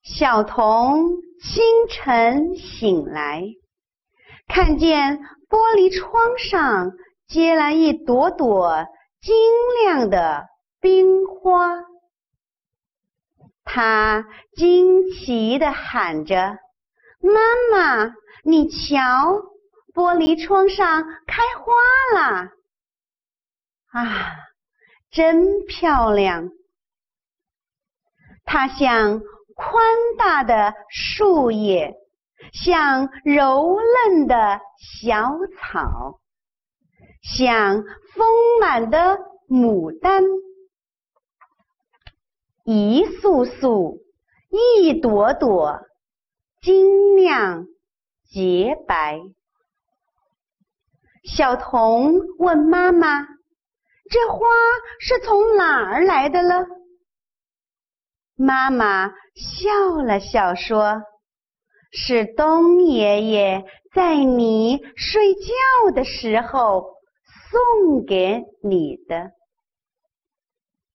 小童清晨醒来，看见玻璃窗上结了一朵朵晶亮的冰花，他惊奇地喊着：“妈妈，你瞧，玻璃窗上开花了！啊，真漂亮！”它像宽大的树叶，像柔嫩的小草，像丰满的牡丹，一束束，一朵朵，晶亮洁白。小童问妈妈：“这花是从哪儿来的了？”妈妈笑了笑说：“是冬爷爷在你睡觉的时候送给你的。”